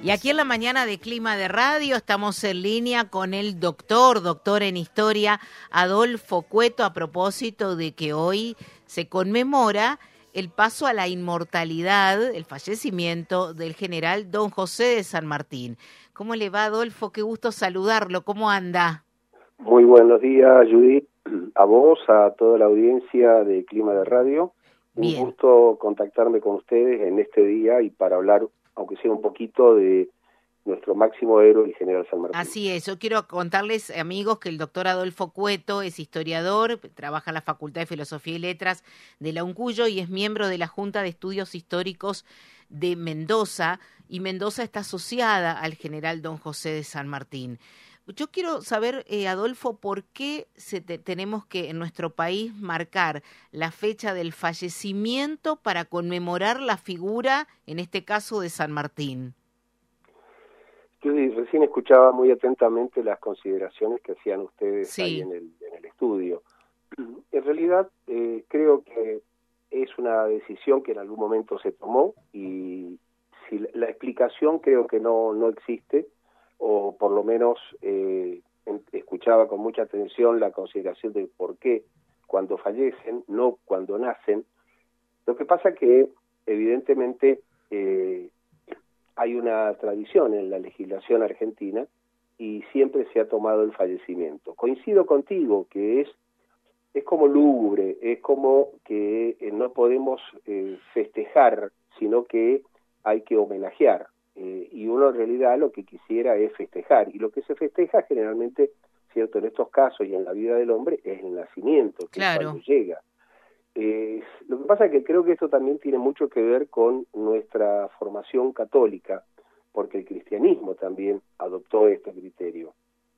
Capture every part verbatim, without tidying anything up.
Y aquí en la mañana de Clima de Radio estamos en línea con el doctor, doctor en historia, Adolfo Cueto, a propósito de que hoy se conmemora el paso a la inmortalidad, el fallecimiento del general don José de San Martín. ¿Cómo le va, Adolfo? Qué gusto saludarlo. ¿Cómo anda? Muy buenos días, Judith, a vos, a toda la audiencia de Clima de Radio. Un Bien. gusto contactarme con ustedes en este día y para hablar, aunque sea un poquito, de nuestro máximo héroe, el general San Martín. Así es, yo quiero contarles, amigos, que el doctor Adolfo Cueto es historiador, trabaja en la Facultad de Filosofía y Letras de la UNCUYO y es miembro de la Junta de Estudios Históricos de Mendoza, y Mendoza está asociada al general don José de San Martín. Yo quiero saber, eh, Adolfo, ¿por qué se te, tenemos que en nuestro país marcar la fecha del fallecimiento para conmemorar la figura, en este caso, de San Martín? Yo recién escuchaba muy atentamente las consideraciones que hacían ustedes Sí. ahí en el, en el estudio. En realidad, eh, creo que es una decisión que en algún momento se tomó y si la, la explicación creo que no, no existe, o por lo menos eh, en, escuchaba con mucha atención la consideración de por qué cuando fallecen, no cuando nacen. Lo que pasa que, evidentemente, eh, hay una tradición en la legislación argentina y siempre se ha tomado el fallecimiento. Coincido contigo que es, es como lúgubre, es como que eh, no podemos eh, festejar, sino que hay que homenajear. Eh, y uno en realidad lo que quisiera es festejar. Y lo que se festeja generalmente, cierto, en estos casos y en la vida del hombre, es el nacimiento, que Claro. es cuando llega. Eh, lo que pasa es que creo que esto también tiene mucho que ver con nuestra formación católica, porque el cristianismo también adoptó este criterio,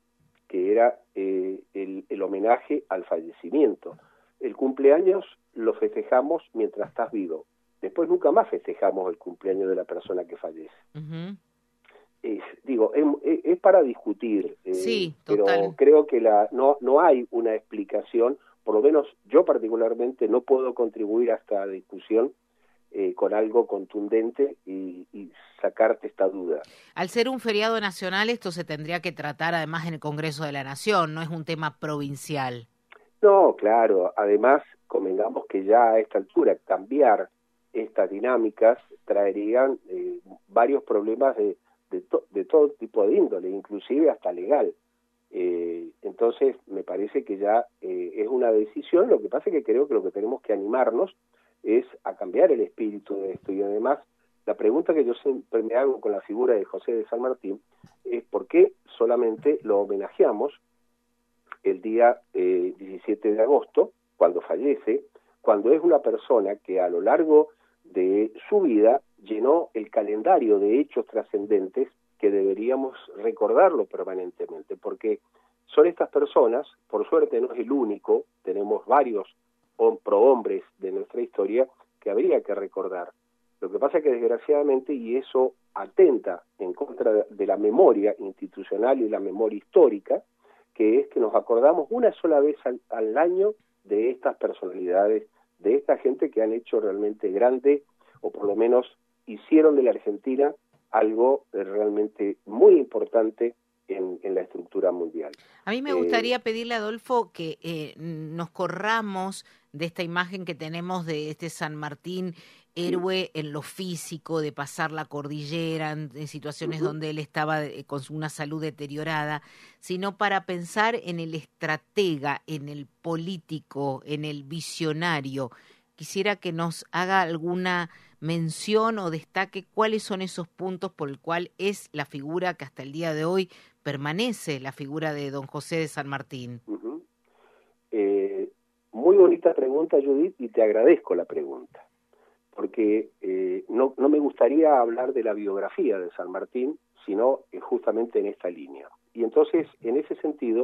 que era eh, el, el homenaje al fallecimiento. El cumpleaños lo festejamos mientras estás vivo, después nunca más festejamos el cumpleaños de la persona que fallece. Uh-huh. Es, digo, es, es para discutir, eh, Sí, pero total. creo que la no no hay una explicación, por lo menos yo particularmente no puedo contribuir a esta discusión eh, con algo contundente y, y sacarte esta duda. Al ser un feriado nacional, esto se tendría que tratar además en el Congreso de la Nación, no es un tema provincial. No, claro, además, convengamos que ya a esta altura cambiar estas dinámicas traerían eh, varios problemas de De, to, de todo tipo de índole, inclusive hasta legal. Eh, entonces, me parece que ya eh, es una decisión. Lo que pasa es que creo que lo que tenemos que animarnos es a cambiar el espíritu de esto. Y además, la pregunta que yo siempre me hago con la figura de José de San Martín es por qué solamente lo homenajeamos el día eh, diecisiete de agosto, cuando fallece, cuando es una persona que a lo largo de su vida llenó el calendario de hechos trascendentes que deberíamos recordarlo permanentemente, porque son estas personas, por suerte no es el único, tenemos varios prohombres de nuestra historia que habría que recordar. Lo que pasa es que desgraciadamente, y eso atenta en contra de la memoria institucional y la memoria histórica, que es que nos acordamos una sola vez al, al año de estas personalidades, de esta gente que han hecho realmente grande, o por lo menos hicieron de la Argentina algo realmente muy importante en, en la estructura mundial. A mí me Eh, gustaría pedirle, Adolfo, que eh, nos corramos de esta imagen que tenemos de este San Martín, héroe en lo físico, de pasar la cordillera, en, en situaciones uh-huh. donde él estaba eh, con una salud deteriorada, sino para pensar en el estratega, en el político, en el visionario. Quisiera que nos haga alguna mención o destaque cuáles son esos puntos por el cual es la figura que hasta el día de hoy permanece, la figura de don José de San Martín. Uh-huh. eh, muy bonita pregunta, Judith, y te agradezco la pregunta, porque eh, no, no me gustaría hablar de la biografía de San Martín, sino eh, justamente en esta línea. Y entonces, en ese sentido,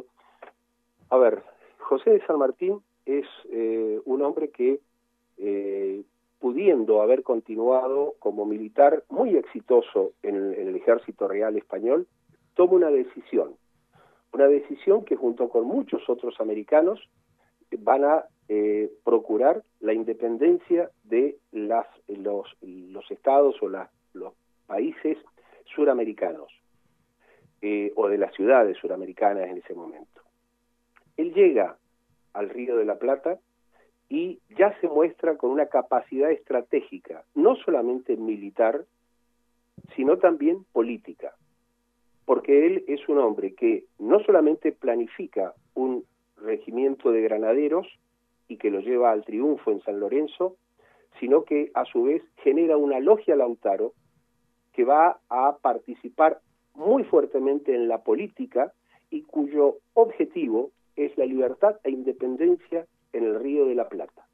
a ver, José de San Martín es eh, un hombre que Eh, pudiendo haber continuado como militar muy exitoso en el, en el ejército real español, toma una decisión, una decisión que junto con muchos otros americanos van a eh, procurar la independencia de las, los, los estados o las, los países suramericanos, eh, o de las ciudades suramericanas en ese momento. Él llega al Río de la Plata y ya se muestra con una capacidad estratégica, no solamente militar, sino también política, porque él es un hombre que no solamente planifica un regimiento de granaderos y que lo lleva al triunfo en San Lorenzo, sino que a su vez genera una logia Lautaro que va a participar muy fuertemente en la política y cuyo objetivo es la libertad e independencia en el Río de la Plata.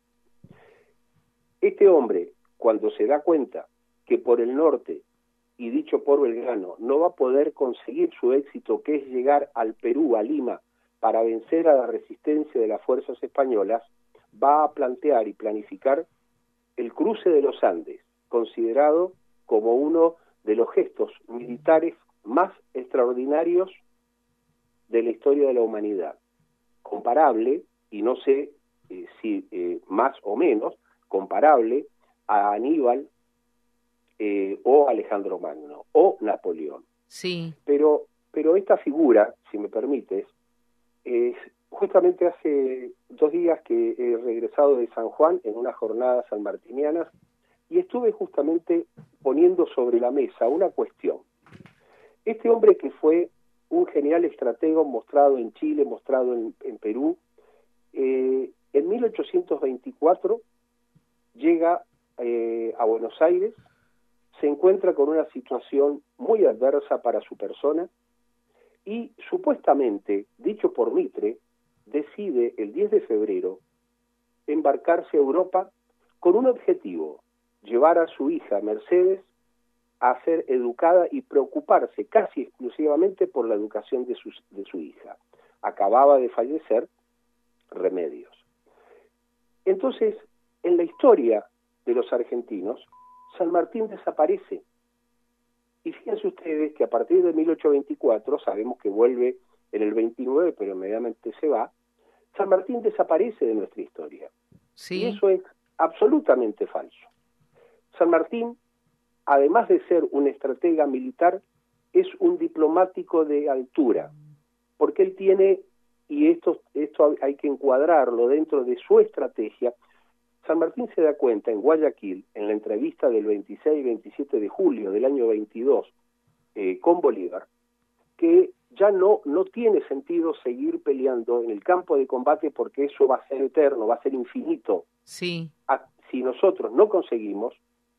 Este hombre, cuando se da cuenta que por el norte, y dicho por Belgrano, no va a poder conseguir su éxito, que es llegar al Perú, a Lima, para vencer a la resistencia de las fuerzas españolas, va a plantear y planificar el cruce de los Andes, considerado como uno de los gestos militares más extraordinarios de la historia de la humanidad, comparable, y no sé eh, si eh, más o menos, comparable a Aníbal eh, o Alejandro Magno o Napoleón. Sí. Pero, pero esta figura, si me permites, es justamente hace dos días que he regresado de San Juan en unas jornadas sanmartinianas y estuve justamente poniendo sobre la mesa una cuestión. Este hombre que fue un genial estratego mostrado en Chile, mostrado en, en Perú, eh, en mil ochocientos veinticuatro llega eh, a Buenos Aires, se encuentra con una situación muy adversa para su persona y supuestamente, dicho por Mitre, decide el diez de febrero embarcarse a Europa con un objetivo, llevar a su hija Mercedes a ser educada y preocuparse casi exclusivamente por la educación de su, de su hija. Acababa de fallecer Remedios. Entonces, en la historia de los argentinos, San Martín desaparece. Y fíjense ustedes que a partir de mil ochocientos veinticuatro, sabemos que vuelve en el veintinueve, pero inmediatamente se va, San Martín desaparece de nuestra historia. Sí. Y eso es absolutamente falso. San Martín, además de ser un estratega militar, es un diplomático de altura, porque él tiene, y esto, esto hay que encuadrarlo dentro de su estrategia. San Martín se da cuenta en Guayaquil, en la entrevista del veintiséis y veintisiete de julio del año veintidós eh, con Bolívar, que ya no, no tiene sentido seguir peleando en el campo de combate porque eso va a ser eterno, va a ser infinito. Sí. A, si nosotros no conseguimos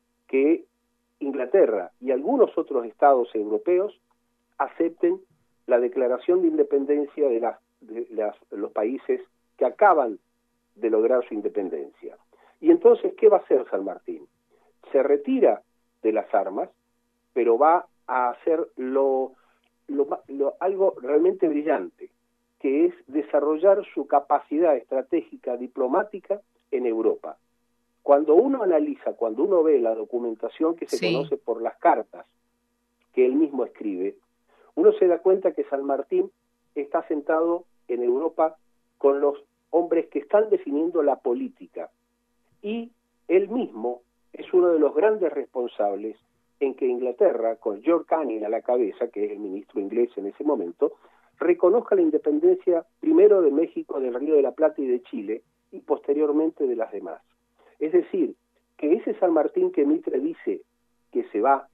que Inglaterra y algunos otros estados europeos acepten la declaración de independencia de, las, de las, los países que acaban de lograr su independencia. Y entonces, ¿qué va a hacer San Martín? Se retira de las armas, pero va a hacer lo, lo, lo, algo realmente brillante, que es desarrollar su capacidad estratégica diplomática en Europa. Cuando uno analiza, cuando uno ve la documentación que se sí. conoce por las cartas que él mismo escribe, uno se da cuenta que San Martín está sentado en Europa con los hombres que están definiendo la política, y él mismo es uno de los grandes responsables en que Inglaterra, con George Canning a la cabeza, que es el ministro inglés en ese momento, reconozca la independencia primero de México, del Río de la Plata y de Chile, y posteriormente de las demás. Es decir, que ese San Martín que Mitre dice que se va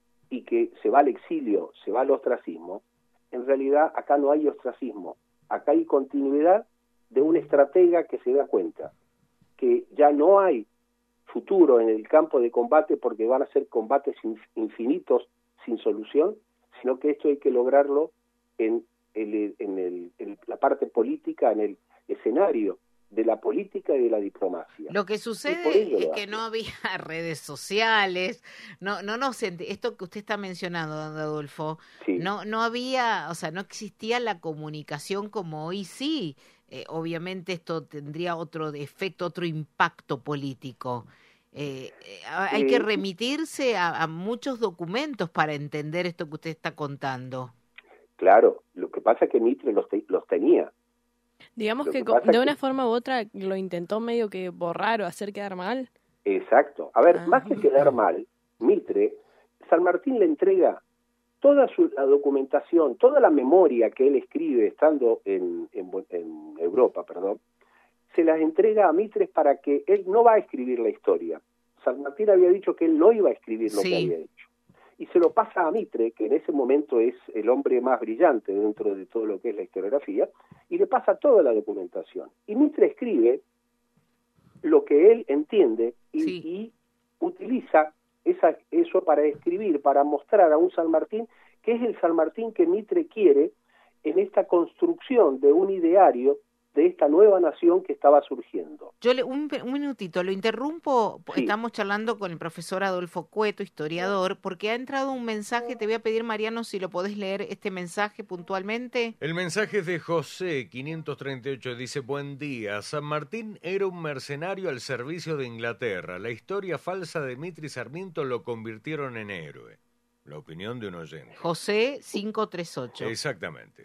y que se va al exilio, se va al ostracismo, en realidad acá no hay ostracismo, acá hay continuidad de un estratega que se da cuenta que ya no hay futuro en el campo de combate porque van a ser combates infinitos sin solución, sino que esto hay que lograrlo en, el, en, el, en la parte política, en el escenario de la política y de la diplomacia. Lo que sucede es que no había redes sociales, no, no, no, esto que usted está mencionando, don Adolfo, sí. no, no había, o sea, no existía la comunicación como hoy sí. Eh, obviamente esto tendría otro efecto, otro impacto político. Eh, eh, hay eh, que remitirse a, a muchos documentos para entender esto que usted está contando. Claro, lo que pasa es que Mitre los, te, los tenía. Digamos que, que de una que... forma u otra lo intentó medio que borrar o hacer quedar mal. Exacto. A ver, ah. más que quedar mal, Mitre, San Martín le entrega toda su, la documentación, toda la memoria que él escribe estando en, en, en Europa, perdón, se las entrega a Mitres para que él no va a escribir la historia. San Martín había dicho que él no iba a escribir lo sí. que había hecho. Y se lo pasa a Mitre, que en ese momento es el hombre más brillante dentro de todo lo que es la historiografía, y le pasa toda la documentación. Y Mitre escribe lo que él entiende y, sí. y utiliza esa, eso para escribir, para mostrar a un San Martín que es el San Martín que Mitre quiere en esta construcción de un ideario de esta nueva nación que estaba surgiendo. Yo le, un, un minutito, lo interrumpo, sí. Estamos charlando con el profesor Adolfo Cueto, historiador, porque ha entrado un mensaje, te voy a pedir, Mariano, si lo podés leer este mensaje puntualmente. El mensaje es de José, quinientos treinta y ocho, dice, buen día, San Martín era un mercenario al servicio de Inglaterra, la historia falsa de Mitre y Sarmiento lo convirtieron en héroe. La opinión de un oyente. José, quinientos treinta y ocho. Exactamente.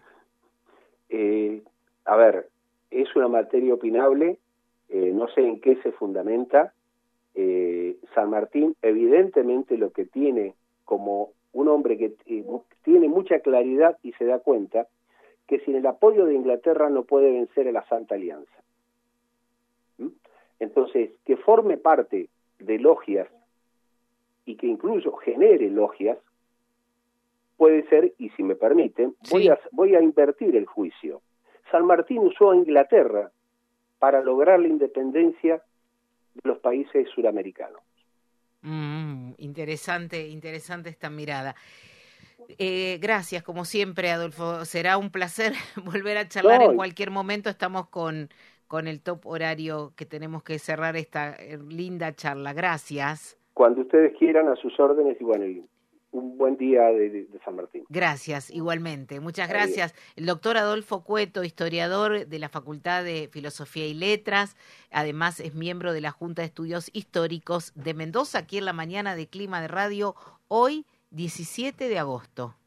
Eh, a ver, es una materia opinable, eh, no sé en qué se fundamenta. Eh, San Martín evidentemente lo que tiene como un hombre que eh, tiene mucha claridad y se da cuenta que sin el apoyo de Inglaterra no puede vencer a la Santa Alianza. ¿Mm? Entonces, que forme parte de logias y que incluso genere logias, puede ser, y si me permiten, sí. voy, a, voy a invertir el juicio. San Martín usó a Inglaterra para lograr la independencia de los países suramericanos. Mm, interesante, interesante esta mirada. Eh, gracias, como siempre, Adolfo. Será un placer volver a charlar no, en cualquier momento. Estamos con, con el top horario que tenemos que cerrar esta linda charla. Gracias. Cuando ustedes quieran, a sus órdenes, y bueno, un buen día de, de, de San Martín. Gracias, igualmente. Muchas gracias. El doctor Adolfo Cueto, historiador de la Facultad de Filosofía y Letras, además es miembro de la Junta de Estudios Históricos de Mendoza, aquí en la mañana de Clima de Radio, hoy diecisiete de agosto.